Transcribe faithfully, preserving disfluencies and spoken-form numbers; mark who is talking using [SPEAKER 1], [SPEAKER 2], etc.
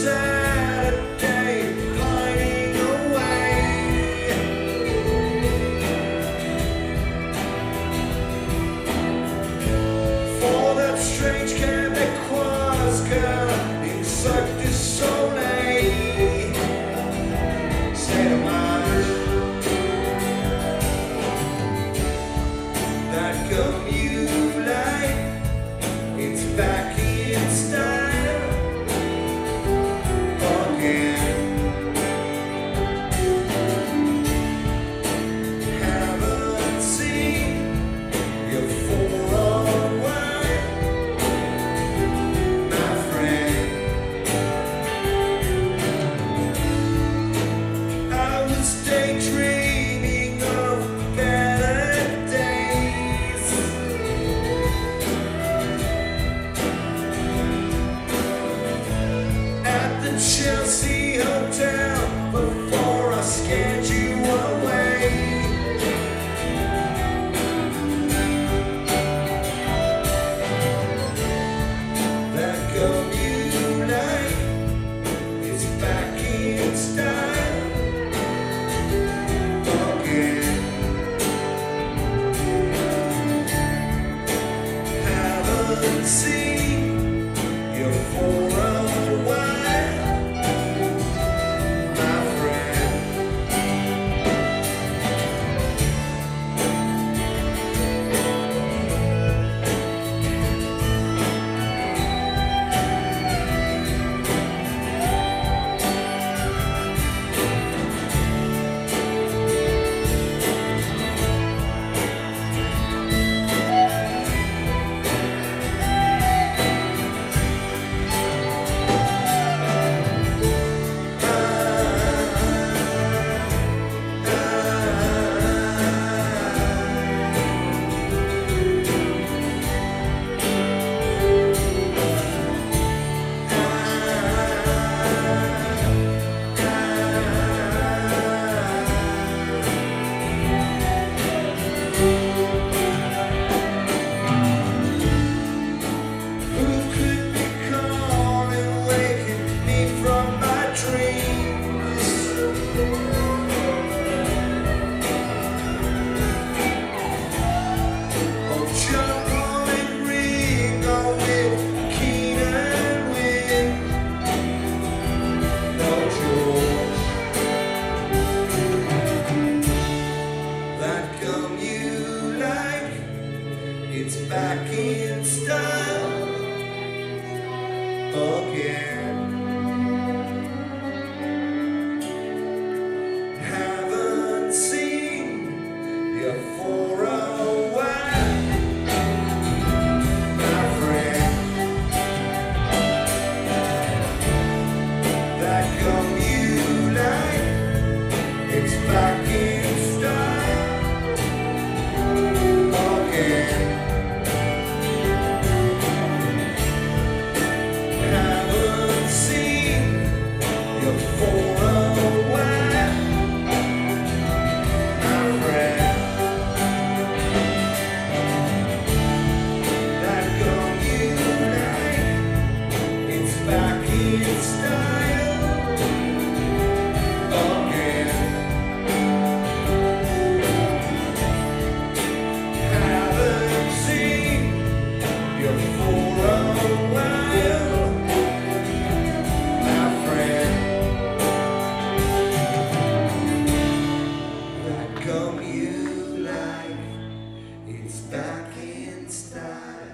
[SPEAKER 1] Saturday pining away for that strange Québécoise girl in Cirque du Soleil. State of mind, that girl you like, it's back in style again. Haven't seen you for a while, my friend. I was daydreaming of better days. At the Chelsea Hotel before I scared you away. That girl you like is back in style again. Haven't seen you for a while, my friend. Who could be calling, waking me from my dreams? Oh, jump on and Ringo with Keenan Wynn. No George, that gum you like, it's back in style again. Haven't seen you for a while, my friend. That gum you like, it's back in style again. Haven't seen you for a while, my friend. That gum you like, it's back in style again. Haven't seen you for a while, my friend. That gum you like, it's back in style.